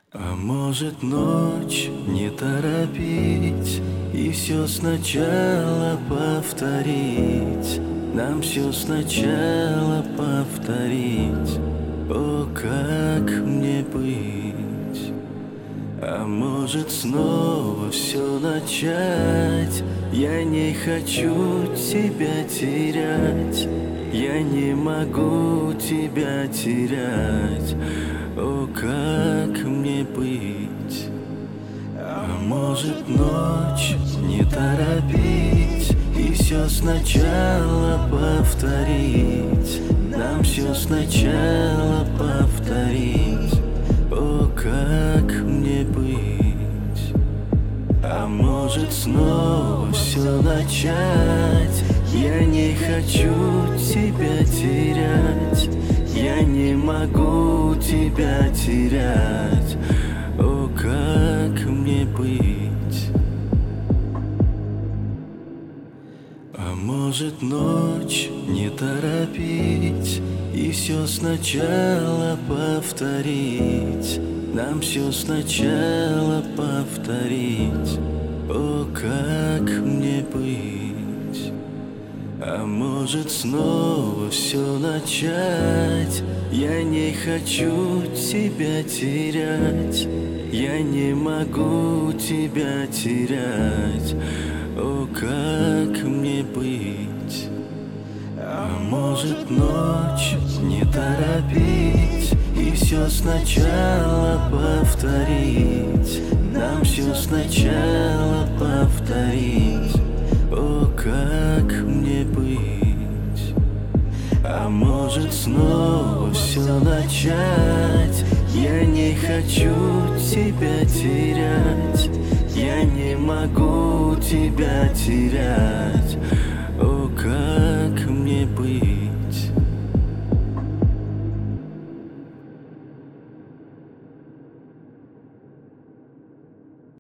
А может ночь не торопить и все сначала повторить, нам все сначала повторить. О, как мне быть? А может снова все начать? Я не хочу тебя терять, я не могу тебя терять. О, как мне быть? А может ночь не торопить и все сначала повторить, нам все сначала повторить. О, как мне быть? А может снова все начать? Я не хочу тебя терять, я не могу тебя терять. О, как мне быть? А может ночь не торопить и все сначала повторить, нам все сначала повторить. О, как мне быть? А может снова все начать? Я не хочу тебя терять, я не могу тебя терять. О, как мне быть? А может ночь не торопить и все сначала повторить, нам все сначала повторить. О, как мне быть? А может снова все начать? Я не хочу тебя терять, я не могу тебя терять.